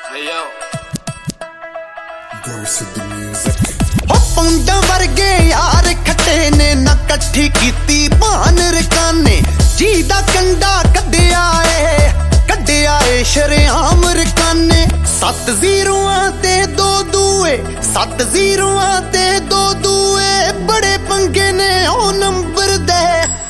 पौंडा वर्गे यार खट्टे ने ना कट्ठी कीती भान रकाने जी दा कंडा कड्डिया ए शरेआम रकाने 7 0 ते 2 दूए 7 0 ते 2 दूए बड़े पंगे ने ओ नंबर दे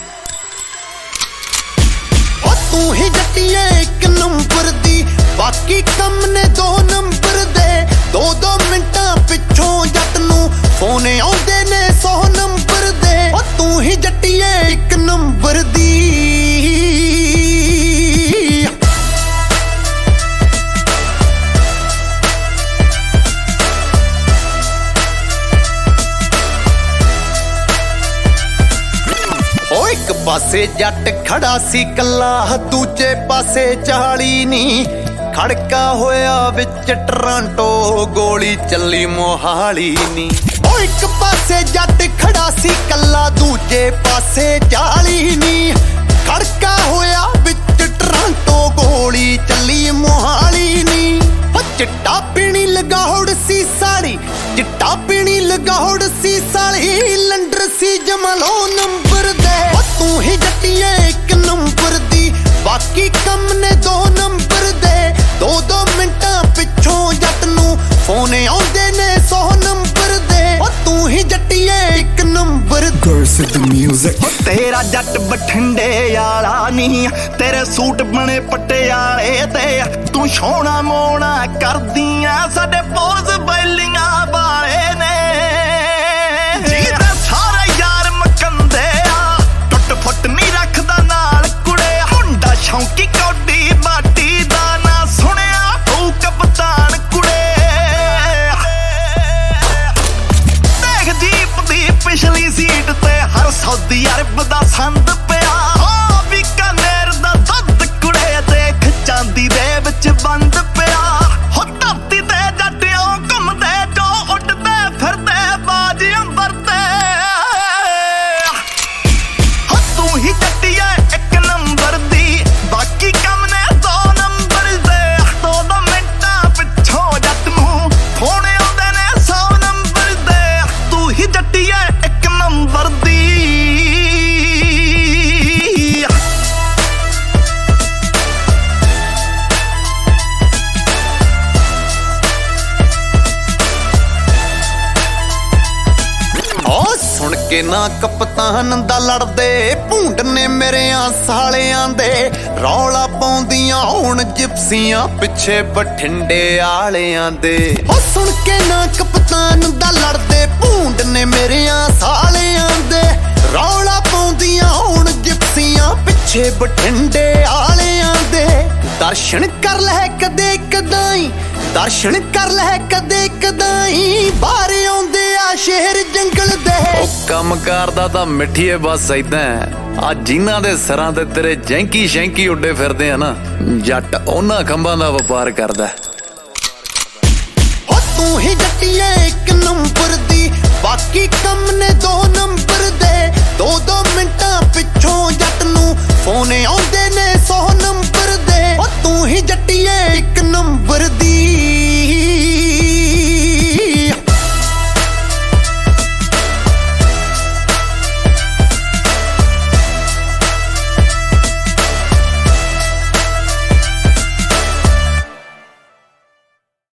ओ तू ही जट्टिए 1 नंबर दी बाकी कम ने 2 नंबर दे 2-2 मिंटा पिछों जट नू फोन आउंदे ने 100 नंबर दे ओ तू ही जट्टिए 1 नंबर दी एक पासे जट खड़ा सी कला दूजे पासे 40 नी खड़का होया विच टरांटो गोली चली मोहाली नी ओ एक पासे जट खड़ा सी कला दूजे पासे 40 नी खड़का होया विच टरांटो गोली चली मोहाली नी ओ चिट्टा पीनी लगाउड़ सी साड़ी चिट्टा पीनी लगाउड़ सी साड़ी लंडर सी जमलो नंबर दे ओ तू ही जट्टिए 1 नंबर दी बाकी कम ने 2 नंबर दे 2-2 मिंटा पिछों जट नू फोन आउंदे ने 100 नंबर दे ओ तू ही जट्टिए 1 नंबर म्यूजिक तेरा जट बठिंडे वाला नी तेरे सूट बने पटियाले ते तू सोना मोना करदियां साडे पोज बैलियां वाले ने सारे यार मकंदे आ टुट फुट नहीं रखदा नाल कुड़े हुंडा शौकी कौडी बाटी दा ना सुनिया तू कप्तान कुड़े देख जीप दी पिछली सीट ते हर सऊदी अरब दा संद पिया बीकानेर दा दुध कुड़े देख चांदी दे विच बंद पिया हो धरती ते जट्टियों घुमदे जो उड़दे फिरदे बाज अंबर ते हो तू ही जट्टिए 1 नंबर दी बाकी कम ने 2 नंबर दे 2-2 मिंटा पिछों जट नू फोन आउंदे ने 100 नंबर दे तू ही जट्टिए 1 नंबर दी सुन के ना कप्तान दा लड़दे भूंड ने मेरेयां सालियां दे रौला पाउंदियां हुण जिप्सियां पिछे बठिंडे आलियां दे ओ सुन के ना कप्तान दा लड़दे भूंड ने मेरेयां सालियां दे रौला पाउंदियां हुण जिप्सियां पिछे बठिंडे आलियां दे दर्शन कर ले कदे कदाई दर्शन कर ले कदे कदाई बाहर आउंदे आ शहर जंगल दे ओ कम करदा तां मिठीए बस इदां आ जिन्हां दे सरां ते तेरे जैंकी शैंकी उड्डे फिरदे आ ना जट ਉਹਨਾਂ ਖੰਭਾਂ ਦਾ ਵਪਾਰ ਕਰਦਾ ओ तू ही जट्टिए 1 नंबर दी बाकी कम ने 2 नंबर दे 2-2 मिंटा पिछों जट नू फोन आउंदे ने 100 नंबर दे ओ तू ही जट